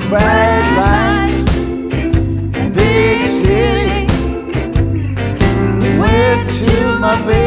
bright lights, big city. Went to my baby.